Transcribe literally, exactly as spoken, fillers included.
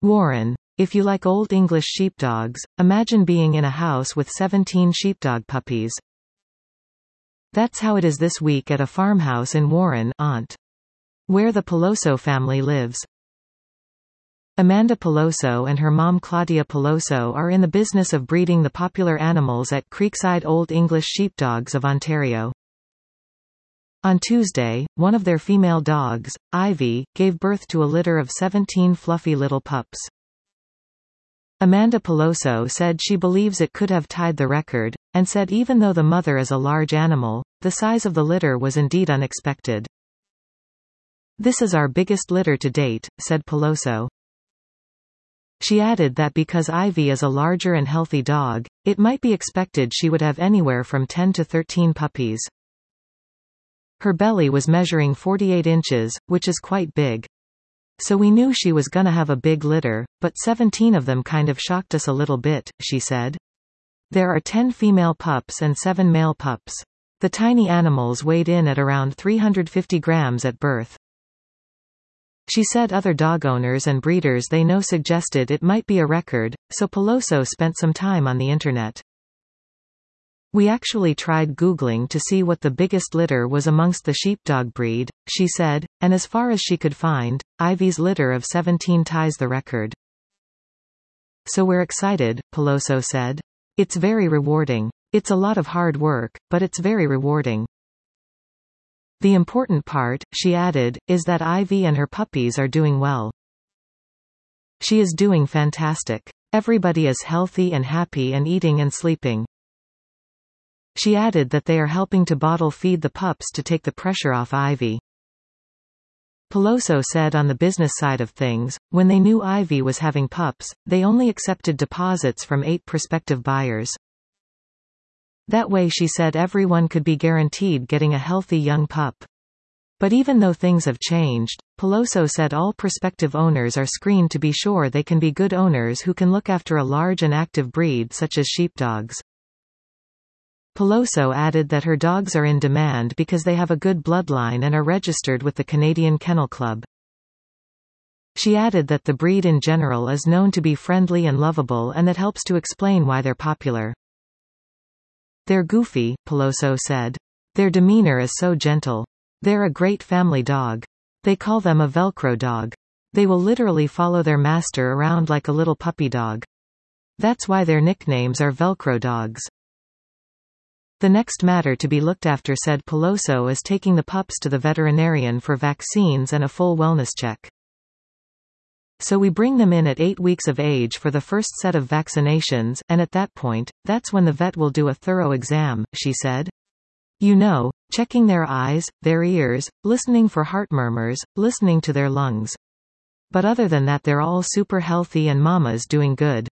Warren. If you like Old English sheepdogs, imagine being in a house with seventeen sheepdog puppies. That's how it is this week at a farmhouse in Warren, Ont, where the Peloso family lives. Amanda Peloso and her mom Claudia Peloso are in the business of breeding the popular animals at Creekside Old English Sheepdogs of Ontario. On Tuesday, one of their female dogs, Ivy, gave birth to a litter of seventeen fluffy little pups. Amanda Peloso said she believes it could have tied the record, and said even though the mother is a large animal, the size of the litter was indeed unexpected. "This is our biggest litter to date," said Peloso. She added that because Ivy is a larger and healthy dog, it might be expected she would have anywhere from ten to thirteen puppies. Her belly was measuring forty-eight inches, which is quite big. So we knew she was gonna have a big litter, but seventeen of them kind of shocked us a little bit, she said. There are ten female pups and seven male pups. The tiny animals weighed in at around three hundred fifty grams at birth. She said other dog owners and breeders they know suggested it might be a record, so Peloso spent some time on the internet. "We actually tried Googling to see what the biggest litter was amongst the sheepdog breed," she said, and as far as she could find, Ivy's litter of seventeen ties the record. "So we're excited," Peloso said. "It's very rewarding. It's a lot of hard work, but it's very rewarding. The important part," she added, "is that Ivy and her puppies are doing well. She is doing fantastic. Everybody is healthy and happy and eating and sleeping." She added that they are helping to bottle feed the pups to take the pressure off Ivy. Peloso said on the business side of things, when they knew Ivy was having pups, they only accepted deposits from eight prospective buyers. That way, she said, everyone could be guaranteed getting a healthy young pup. But even though things have changed, Peloso said all prospective owners are screened to be sure they can be good owners who can look after a large and active breed such as sheepdogs. Peloso added that her dogs are in demand because they have a good bloodline and are registered with the Canadian Kennel Club. She added that the breed in general is known to be friendly and lovable, and that helps to explain why they're popular. "They're goofy," Peloso said. "Their demeanor is so gentle. They're a great family dog. They call them a Velcro dog. They will literally follow their master around like a little puppy dog. That's why their nicknames are Velcro dogs." The next matter to be looked after, said Peloso, is taking the pups to the veterinarian for vaccines and a full wellness check. "So we bring them in at eight weeks of age for the first set of vaccinations, and at that point, that's when the vet will do a thorough exam," she said. "You know, checking their eyes, their ears, listening for heart murmurs, listening to their lungs. But other than that they're all super healthy and mama's doing good."